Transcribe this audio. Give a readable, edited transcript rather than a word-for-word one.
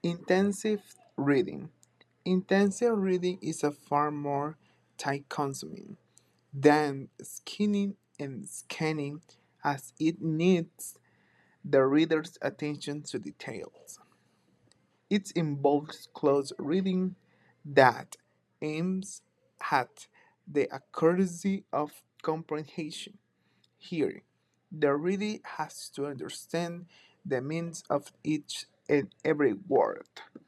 Intensive reading. Intensive reading is a far more time consuming than skinning and scanning as it needs the reader's attention to details. It involves close reading that aims at the accuracy of comprehension. Here, the reader has to understand the meaning of each and every word.